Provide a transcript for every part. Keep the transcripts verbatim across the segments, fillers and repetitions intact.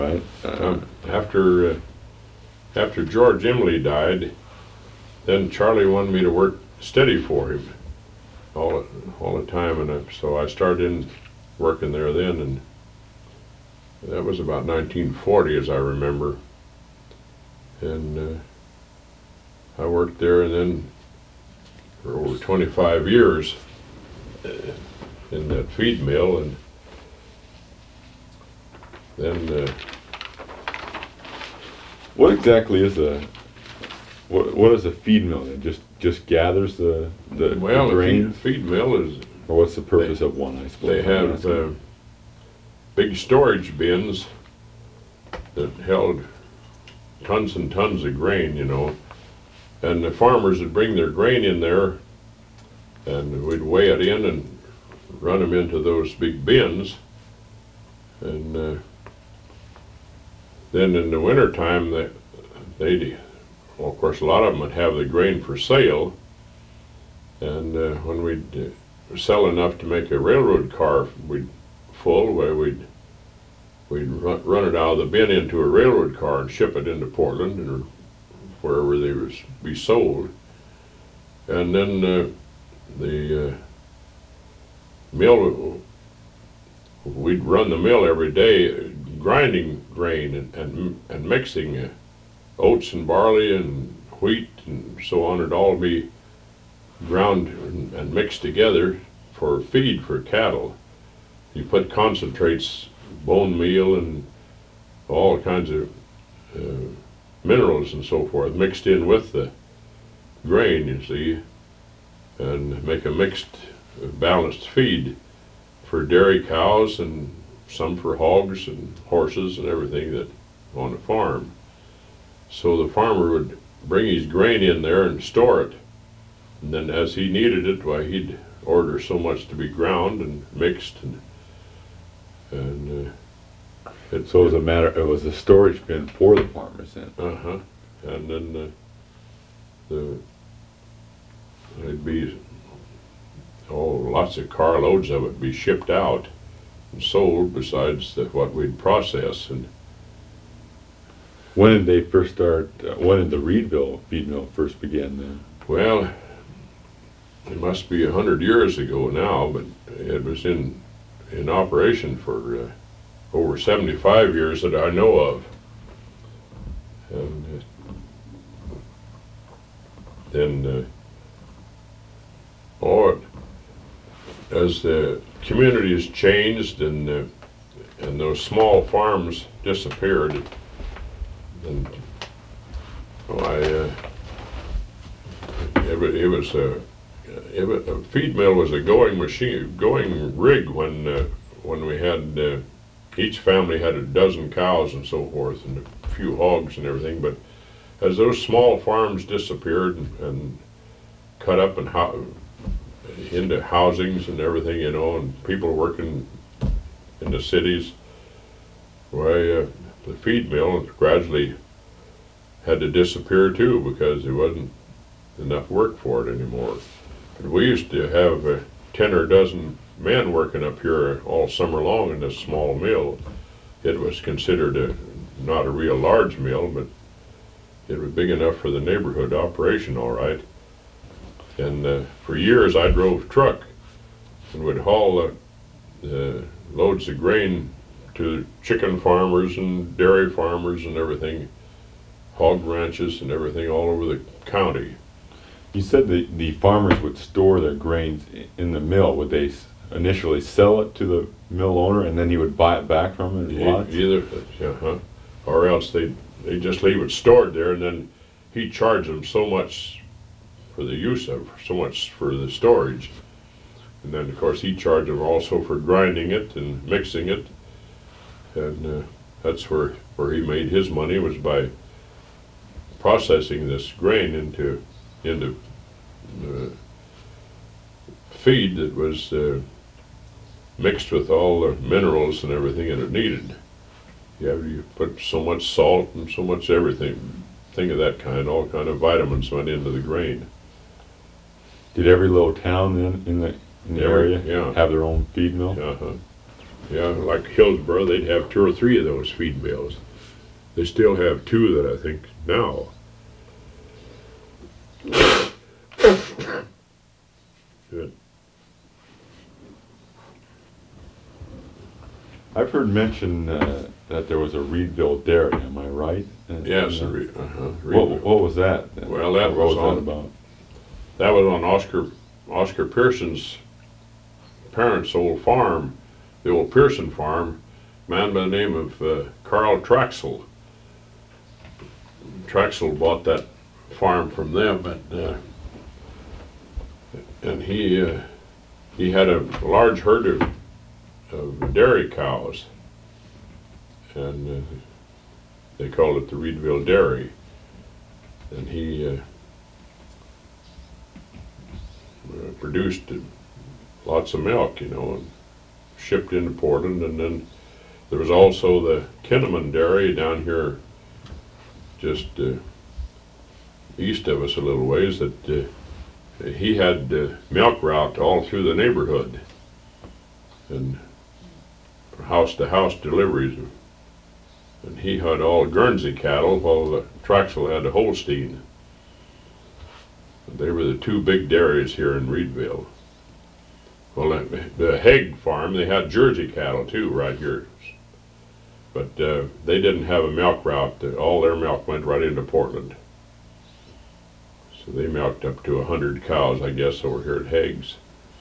right. Uh, Um, after uh, after George Emily died, then Charlie wanted me to work steady for him all all the time, and I, so I started in working there then, and that was about nineteen forty, as I remember. And uh, I worked there, and then for over twenty-five years uh, in that feed mill, and then. Uh, what exactly is a what? What is a feed mill? It just just gathers the the, well, the the grain, feed, feed mill is or what's the purpose they, of one? I suppose they have uh, big storage bins that held tons and tons of grain, you know, and the farmers would bring their grain in there, and we'd weigh it in and run them into those big bins, and uh, then in the wintertime, they, they'd, well, of course, a lot of them would have the grain for sale, and uh, when we'd uh, sell enough to make a railroad car we'd full, where we'd we'd run, run it out of the bin into a railroad car and ship it into Portland or wherever they was be sold, and then uh, the uh, mill, we'd run the mill every day, grinding grain and and, and mixing uh, oats and barley and wheat and so on. It'd all be ground and, and mixed together for feed for cattle. You put concentrates, bone meal, and all kinds of uh, minerals and so forth mixed in with the grain, you see, and make a mixed, uh, balanced feed for dairy cows and some for hogs and horses and everything that on the farm. So the farmer would bring his grain in there and store it, and then as he needed it, why, he'd order so much to be ground and mixed, and and uh, it, so it was a matter. It was a storage bin for the farmers then. Uh huh. And then uh, the it'd be oh lots of carloads of it be shipped out and sold, besides the, what we'd process. And when did they first start? Uh, when did the Reedville feed mill first begin then? Well, it must be a hundred years ago now, but it was in in operation for uh, over seventy-five years that I know of. And uh, then, uh, oh, as the communities changed and uh, and those small farms disappeared, and oh, I uh, it, it was a it was, a feed mill was a going machine, going rig when uh, when we had uh, each family had a dozen cows and so forth, and a few hogs and everything. But as those small farms disappeared and, and cut up and ho- into housings and everything, you know, and people working in the cities, why uh, the feed mill gradually had to disappear too, because there wasn't enough work for it anymore. But we used to have uh, ten or a dozen men working up here all summer long in this small mill. It was considered a, not a real large mill, but it was big enough for the neighborhood operation, all right. And uh, for years I drove truck and would haul uh, uh, loads of grain to chicken farmers and dairy farmers and everything, hog ranches and everything all over the county. You said the, the farmers would store their grains in the mill. Would they initially sell it to the mill owner and then he would buy it back from him in lots? Either, uh-huh, or else they they just leave it stored there, and then he'd charge them so much for the use of, so much for the storage. And then of course he'd charge them also for grinding it and mixing it. And uh, that's where, where he made his money, was by processing this grain into into uh, feed that was uh, mixed with all the minerals and everything that it needed. You have you put so much salt and so much everything, thing of that kind, all kind of vitamins went into the grain. Did every little town in, in the in the Every- area yeah. have their own feed mill? Uh-huh. Yeah, like Hillsborough, they'd have two or three of those feed mills. They still have two that I think now. Good. I've heard mention uh, that there was a Reedville Dairy, am I right? Uh, Yes, uh, a re- uh-huh, what, Reedville. what was that? Well, that What was that on- about? That was on Oscar Oscar Pearson's parents' old farm, the old Pearson farm, a man by the name of uh, Carl Traxel. Traxel bought that farm from them, and uh, and he uh, he had a large herd of, of dairy cows, and uh, they called it the Reedville Dairy, and he uh, uh, produced lots of milk, you know, and shipped into Portland. And then there was also the Kinnaman Dairy down here just uh, east of us a little ways that uh, he had uh, milk route all through the neighborhood and house to house deliveries. And he had all Guernsey cattle while the Traxel had the Holstein. They were the two big dairies here in Reedville. Well, the- the Haig farm, they had Jersey cattle too right here. But uh, they didn't have a milk route. All their milk went right into Portland. So they milked up to a hundred cows, I guess, over here at Haig's.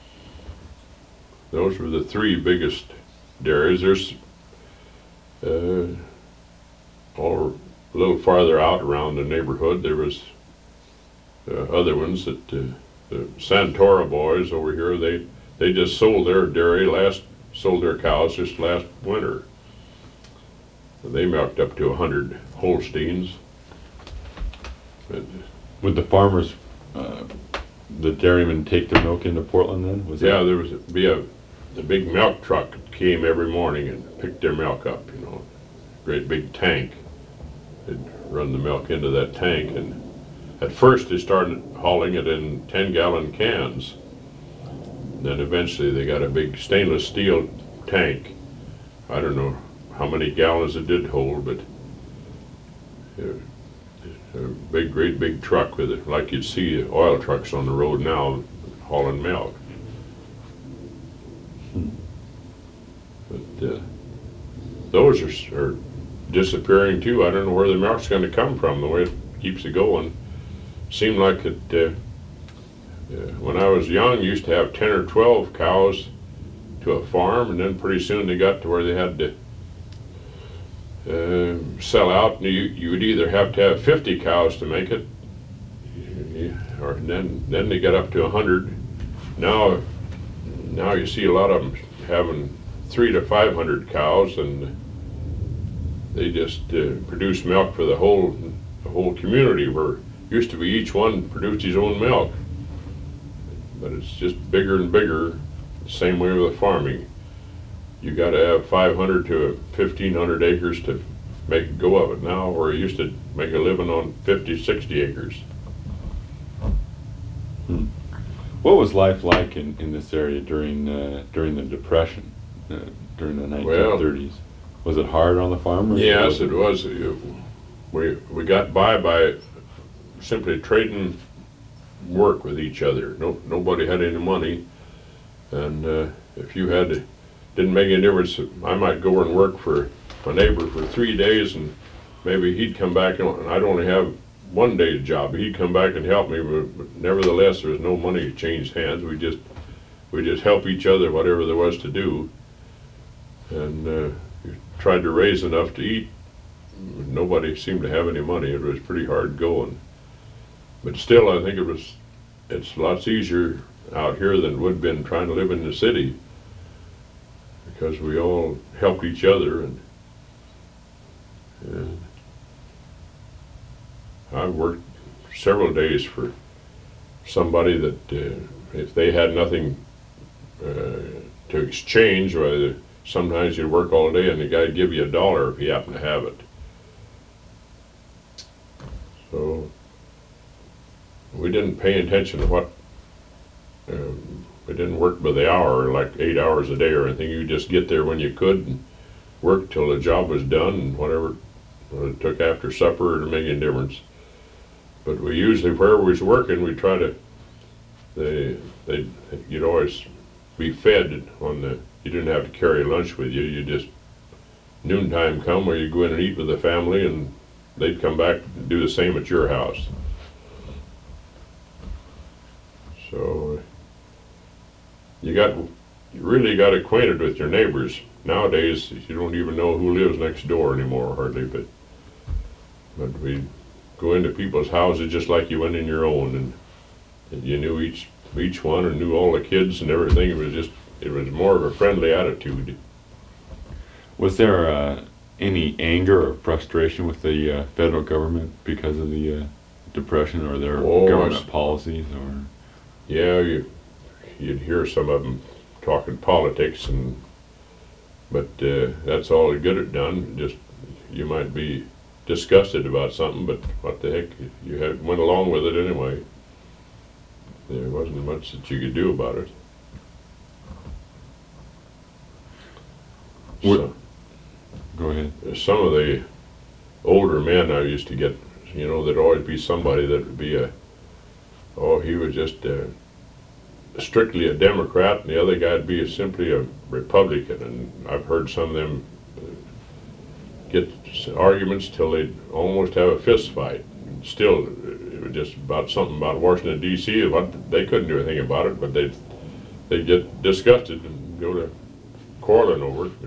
Those were the three biggest dairies. There's uh, all a little farther out around the neighborhood, there was uh, other ones that uh, the Santora boys over here, they they just sold their dairy last, sold their cows just last winter. They milked up to a hundred Holsteins. But, Would the farmers, uh, the dairymen take their milk into Portland then? Was yeah, that- there was a, be a the big milk truck that came every morning and picked their milk up. You know, great big tank. They'd run the milk into that tank, and at first they started hauling it in ten gallon cans. Then eventually they got a big stainless steel tank. I don't know how many gallons it did hold, but uh, a big, great big truck with it, like you'd see oil trucks on the road now hauling milk. But uh, those are, are disappearing too. I don't know where the milk's going to come from, the way it keeps it going. Seemed like it, uh, uh, when I was young, used to have ten or twelve cows to a farm, and then pretty soon they got to where they had to uh, sell out. And you, you would either have to have fifty cows to make it, or then then they got up to a hundred. Now, now you see a lot of them having three to five hundred cows, and they just uh, produce milk for the whole the whole community. Where used to be each one produced his own milk, but it's just bigger and bigger. Same way with farming. You got to have five hundred to fifteen hundred acres to make a go of it now, where you used to make a living on fifty, sixty acres. Hmm. What was life like in, in this area during uh, during the Depression, uh, during the nineteen thirties? Was it hard on the farmers? Yes, it was. We we got by by simply trading work with each other. No, nobody had any money, and uh, if you had, didn't make any difference. I might go and work for my neighbor for three days, and maybe he'd come back, and I'd only have one day's job. He'd come back and help me, but, but nevertheless, there was no money to change hands. We just we just help each other, whatever there was to do, and uh, tried to raise enough to eat. Nobody seemed to have any money. It was pretty hard going. But still, I think it was, it's lots easier out here than it would have been trying to live in the city, because we all helped each other. And, and I worked several days for somebody that uh, if they had nothing uh, to exchange, whether sometimes you'd work all day and the guy'd give you a dollar if he happened to have it. So we didn't pay attention to what, uh, we didn't work by the hour, like eight hours a day or anything. You just get there when you could and work till the job was done, and whatever it took after supper, it didn't make any difference. But we usually, where we was working, we try to, they, they, you'd always be fed on the, you didn't have to carry lunch with you. You just, noontime come where you go in and eat with the family, and they'd come back and do the same at your house. So you got, you really got acquainted with your neighbors. Nowadays, you don't even know who lives next door anymore, hardly, but, but we go into people's houses just like you went in your own, and, and you knew each, each one and knew all the kids and everything. It was just, it was more of a friendly attitude. Was there uh, any anger or frustration with the uh, federal government because of the uh, Depression or their Oh, government I- policies? Or Yeah, you, you'd hear some of them talking politics, and but uh, that's all good it done. Just, you might be disgusted about something, but what the heck, you had went along with it anyway. There wasn't much that you could do about it. What- So, go ahead. some of the older men I used to get, you know, there'd always be somebody that would be a, oh, he was just uh, strictly a Democrat, and the other guy'd be a, simply a Republican. And I've heard some of them uh, get s- arguments till they'd almost have a fist fight. And still, it was just about something about Washington D C What they couldn't do anything about it, but they'd they'd get disgusted and go to quarreling over it.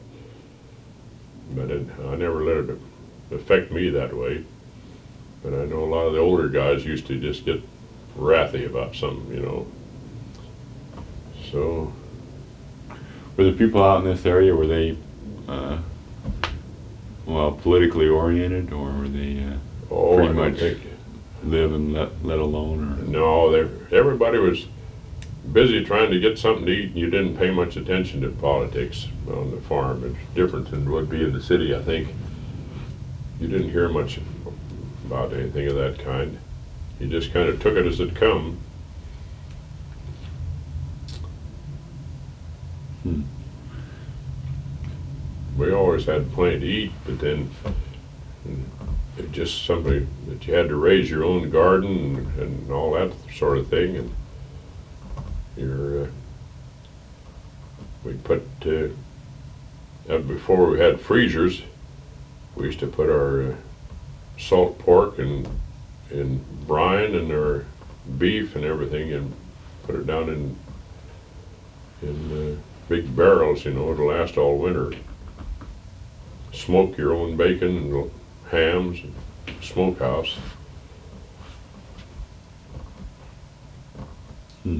But it, I never let it affect me that way. But I know a lot of the older guys used to just get wrathy about something, you know. So, Were the people out in this area, were they, uh, well, politically oriented, or were they uh, oh, Pretty I don't much. think, live and let, let alone? no, they, everybody was busy trying to get something to eat, and you didn't pay much attention to politics on the farm. It's different than it would be in the city, I think. You didn't hear much about anything of that kind. You just kind of took it as it come. Hmm. We always had plenty to eat, but then it just something that you had to raise your own garden and, and all that sort of thing. And you're, uh, we put, uh, uh, before we had freezers, we used to put our uh, salt pork and in brine and our beef and everything, and put it down in in uh, big barrels, you know, it'll last all winter. Smoke your own bacon and hams and smokehouse. Hmm.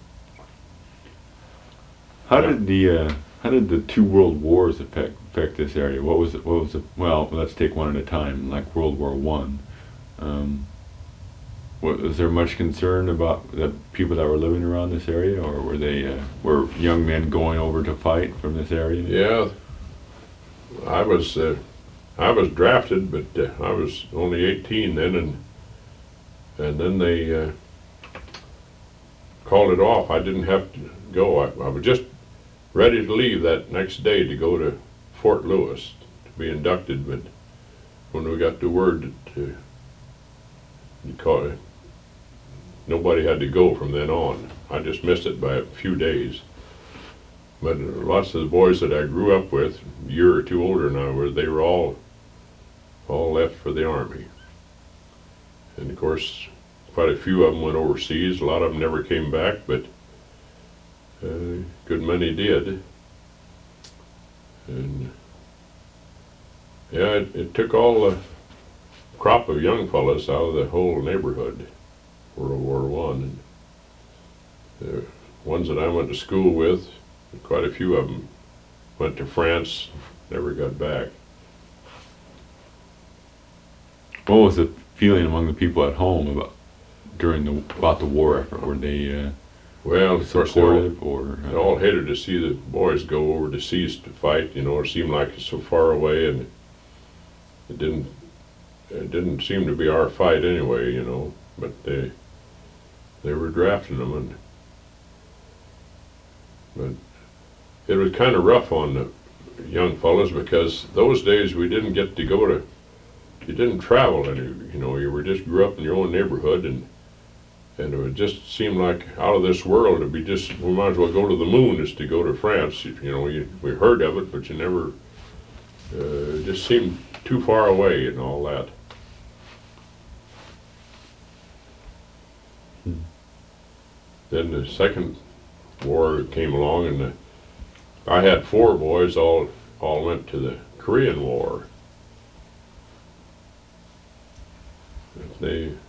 How Yeah. did the uh, how did the two world wars affect affect this area? What was it? What was it? Well, let's take one at a time. Like World War One, um, wa- was there much concern about the people that were living around this area, or were they uh, were young men going over to fight from this area? Yeah, I was uh, I was drafted, but uh, I was only eighteen then, and and then they uh, called it off. I didn't have to go. I, I was just ready to leave that next day to go to Fort Lewis to be inducted, but when we got the word that uh, you call it, nobody had to go from then on. I just missed it by a few days. But lots of the boys that I grew up with, a year or two older than I was, they were all all left for the Army. And of course, quite a few of them went overseas. A lot of them never came back, but a good many did. And yeah, it, it took all the crop of young fellas out of the whole neighborhood, World War One. The ones that I went to school with, quite a few of them went to France, never got back. What was the feeling among the people at home about during the about the war effort? Were they uh, Well, of course, they all, supportive, or they uh, all hated to see the boys go overseas to fight. You know, it seemed like it's so far away, and it didn't. It didn't seem to be our fight anyway. You know, but they they were drafting them, and But it was kind of rough on the young fellas because those days we didn't get to go to, you didn't travel any, you know, you were just grew up in your own neighborhood, and and it would just seem like out of this world. It'd be just, we might as well go to the moon as to go to France. You, you know, you, we heard of it, but you never, uh, it just seemed too far away and all that. Hmm. Then the second war came along, and the, I had four boys, all all went to the Korean War. They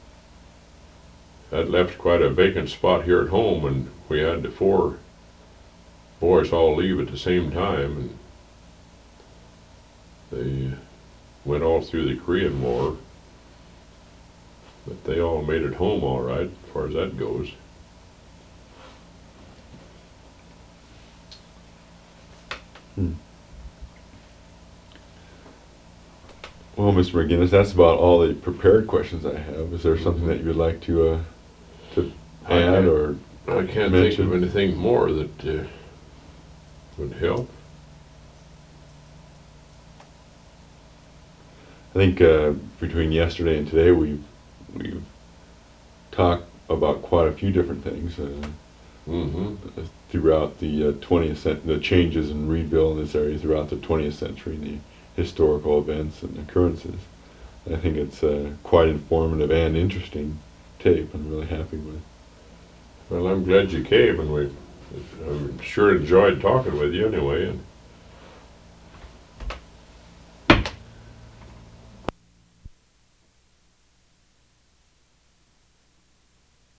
that left quite a vacant spot here at home, and we had the four boys all leave at the same time, and they went all through the Korean War. But they all made it home all right, as far as that goes. Hmm. Well, Mister McGinnis, that's about all the prepared questions I have. Is there something that you would like to uh, to I add can't- or I can't think mention? of anything more that uh, would help. I think uh, between yesterday and today, we've we've talked about quite a few different things uh, Mm-hmm. throughout the uh, twentieth cent- the changes in Reedville in this area throughout the twentieth century, the historical events and occurrences. I think it's uh, quite informative and interesting tape. I'm really happy with. Well, I'm glad you came, and we I'm sure enjoyed talking with you anyway. And